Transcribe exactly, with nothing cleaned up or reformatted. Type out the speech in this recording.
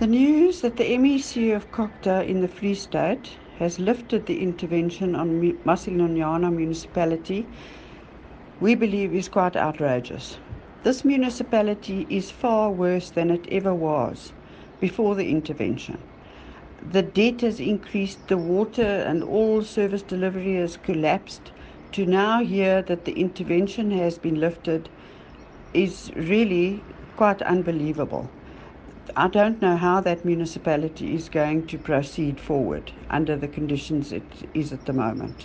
The news that the M E C of Cocta in the Free State has lifted the intervention on Masilonyana municipality, we believe is quite outrageous. This municipality is far worse than it ever was before the intervention. The debt has increased, the water and all service delivery has collapsed. To now hear that the intervention has been lifted is really quite unbelievable. I don't know how that municipality is going to proceed forward under the conditions it is at the moment.